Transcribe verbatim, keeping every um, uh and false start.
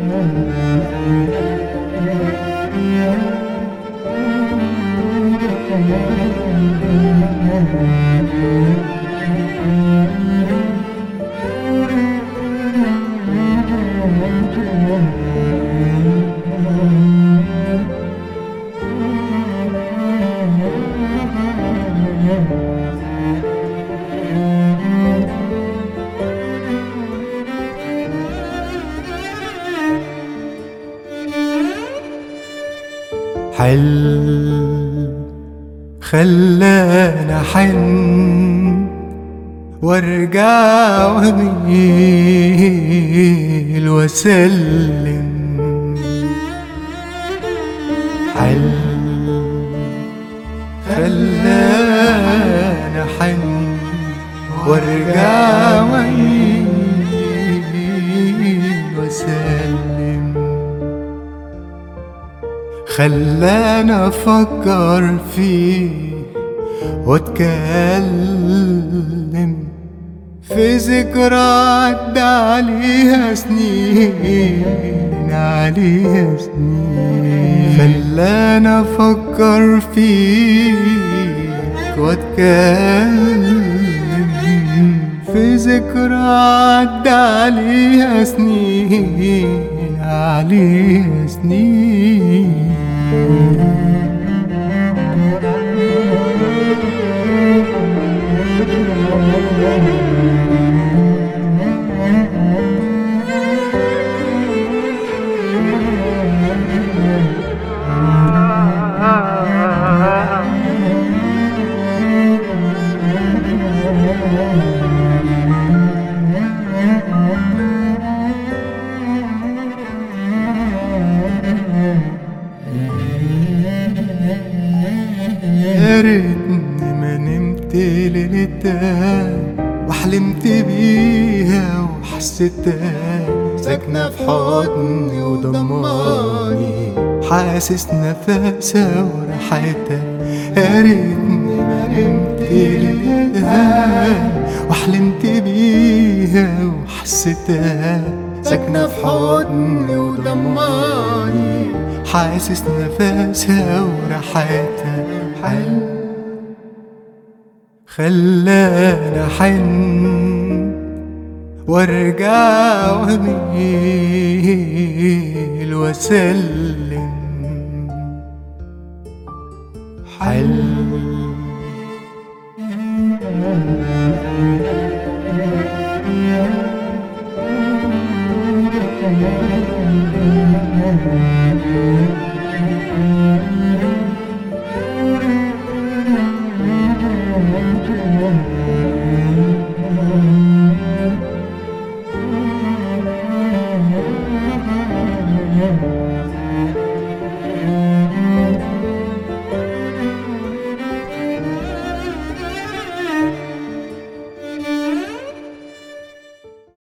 حلم خلاني أحن وارجع واميل واسلم. حلم خلاني أحن وارجع واميل واسلم. خلاني افكر فيه واتكلم في ذكرى عدى عليها سنين عليها سنين. خلاني افكر فيك واتكلم في ذكرى عدى عليها سنين عليها سنين. يا ريتني ما نمت ليلتها وحلمت بيها وحسيتها ساكنة في حضني وضماني، حاسس نفسها وريحتها. يا ريتني ما نمت ليلتها وحلمت بيها وحسيتها ساكنة في حضني وضماني، حاسس نفسها وريحتها. حلم خلاني أحن وارجع واميل واسلم. حلم